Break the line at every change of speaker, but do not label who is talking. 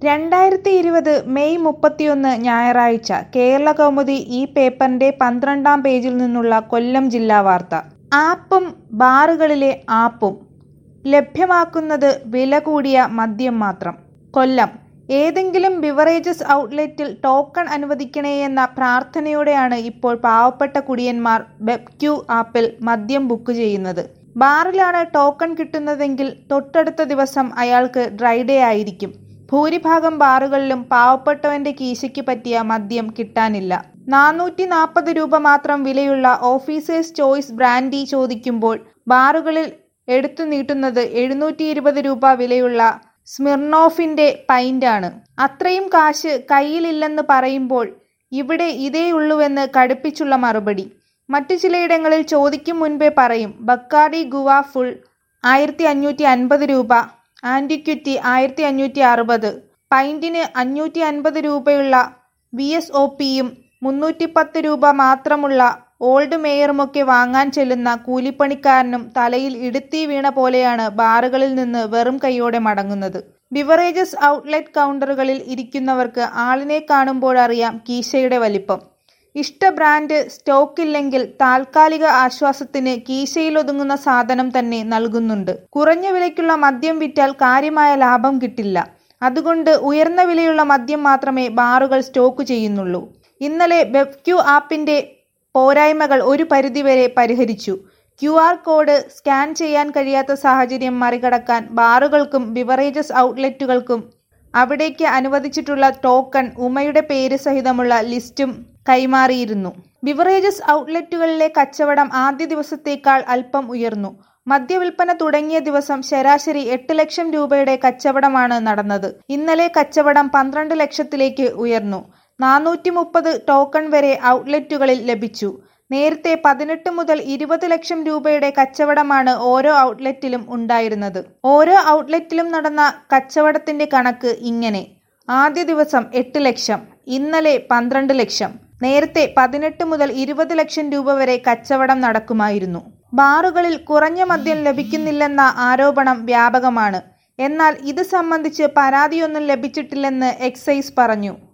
2020 May 31 ഞായറാഴ്ച കേരളകൗമുദി ഈ പേപ്പറിന്റെ 12-ാം പേജിൽ നിന്നുള്ള കൊല്ലം ജില്ലാ വാർത്ത. ആപ്പും ബാറുകളിലെ ആപ്പും ലഭ്യമാക്കുന്നത് വില കൂടിയ മദ്യം മാത്രം. കൊല്ലം ഏതെങ്കിലും ബിവറേജസ് ഔട്ട്ലെറ്റിൽ ടോക്കൺ അനുവദിക്കണേയെന്ന പ്രാർത്ഥനയോടെയാണ് ഇപ്പോൾ പാവപ്പെട്ട കുടിയന്മാർ ബെബ്ക്യൂ ആപ്പിൽ മദ്യം ബുക്ക് ചെയ്യുന്നത്. ബാറിലാണ് ടോക്കൺ കിട്ടുന്നതെങ്കിൽ തൊട്ടടുത്ത ദിവസം അയാൾക്ക് ഡ്രൈഡേ ആയിരിക്കും. ഭൂരിഭാഗം ബാറുകളിലും പാവപ്പെട്ടവന്റെ കീശയ്ക്ക് പറ്റിയ മദ്യം കിട്ടാനില്ല. 440 രൂപ മാത്രം വിലയുള്ള ഓഫീസേഴ്സ് ചോയ്സ് ബ്രാൻഡി ചോദിക്കുമ്പോൾ ബാറുകളിൽ എടുത്തു നീട്ടുന്നത് 720 രൂപ വിലയുള്ള സ്മിർനോഫിന്റെ പൈന്റാണ്. അത്രയും കാശ് കയ്യിലില്ലെന്ന് പറയുമ്പോൾ ഇവിടെ ഇതേയുള്ളൂവെന്ന് കടുപ്പിച്ചുള്ള മറുപടി. മറ്റു ചിലയിടങ്ങളിൽ ചോദിക്കും മുൻപേ പറയും ബക്കാർഡി ഗുവ ഫുൾ 1550 രൂപ, ആന്റിക്വിറ്റി 1560, പൈന്റിന് 550 രൂപയുള്ള VSOPയും 310 രൂപ മാത്രമുള്ള ഓൾഡ് മേയറുമൊക്കെ വാങ്ങാൻ ചെല്ലുന്ന കൂലിപ്പണിക്കാരനും തലയിൽ ഇടുത്തി വീണ പോലെയാണ് ബാറുകളിൽ നിന്ന് വെറും കൈയോടെ മടങ്ങുന്നത്. ബിവറേജസ് ഔട്ട്ലെറ്റ് കൗണ്ടറുകളിൽ ഇരിക്കുന്നവർക്ക് ആളിനെ കാണുമ്പോഴറിയാം കീശയുടെ വലിപ്പം. ഇഷ്ട ബ്രാൻഡ് സ്റ്റോക്കില്ലെങ്കിൽ താൽക്കാലിക ആശ്വാസത്തിന് കീശയിലൊതുങ്ങുന്ന സാധനം തന്നെ നൽകുന്നുണ്ട്. കുറഞ്ഞ വിലയ്ക്കുള്ള മദ്യം വിറ്റാൽ കാര്യമായ ലാഭം കിട്ടില്ല. അതുകൊണ്ട് ഉയർന്ന വിലയുള്ള മദ്യം മാത്രമേ ബാറുകൾ സ്റ്റോക്ക് ചെയ്യുന്നുള്ളൂ. ഇന്നലെ ബെബ്ക്യൂ ആപ്പിന്റെ പോരായ്മകൾ ഒരു പരിധിവരെ പരിഹരിച്ചു. QR കോഡ് സ്കാൻ ചെയ്യാൻ കഴിയാത്ത സാഹചര്യം മറികടക്കാൻ ബാറുകൾക്കും ബിവറേജസ് ഔട്ട്ലെറ്റുകൾക്കും അവിടേക്ക് അനുവദിച്ചിട്ടുള്ള ടോക്കൺ ഉമയുടെ പേര് സഹിതമുള്ള ലിസ്റ്റും കൈമാറിയിരുന്നു. ബിവറേജസ് ഔട്ട്ലെറ്റുകളിലെ കച്ചവടം ആദ്യ ദിവസത്തേക്കാൾ അല്പം ഉയർന്നു. മദ്യവിൽപ്പന തുടങ്ങിയ ദിവസം ശരാശരി 8 ലക്ഷം രൂപയുടെ കച്ചവടമാണ് നടന്നത്. ഇന്നലെ കച്ചവടം 12 ലക്ഷത്തിലേക്ക് ഉയർന്നു. 430 ടോക്കൺ വരെ ഔട്ട്ലെറ്റുകളിൽ ലഭിച്ചു. നേരത്തെ 18 മുതൽ 20 ലക്ഷം രൂപയുടെ കച്ചവടമാണ് ഓരോ ഔട്ട്ലെറ്റിലും ഉണ്ടായിരുന്നത്. ഓരോ ഔട്ട്ലെറ്റിലും നടന്ന കച്ചവടത്തിന്റെ കണക്ക് ഇങ്ങനെ: ആദ്യ ദിവസം 8 ലക്ഷം, ഇന്നലെ 12 ലക്ഷം. നേരത്തെ 18 മുതൽ 20 ലക്ഷം രൂപ വരെ കച്ചവടം നടക്കുമായിരുന്നു. ബാറുകളിൽ കുറഞ്ഞ മദ്യം ലഭിക്കുന്നില്ലെന്ന ആരോപണം വ്യാപകമാണ്. എന്നാൽ ഇത് സംബന്ധിച്ച് പരാതിയൊന്നും ലഭിച്ചിട്ടില്ലെന്ന് എക്സൈസ് പറഞ്ഞു.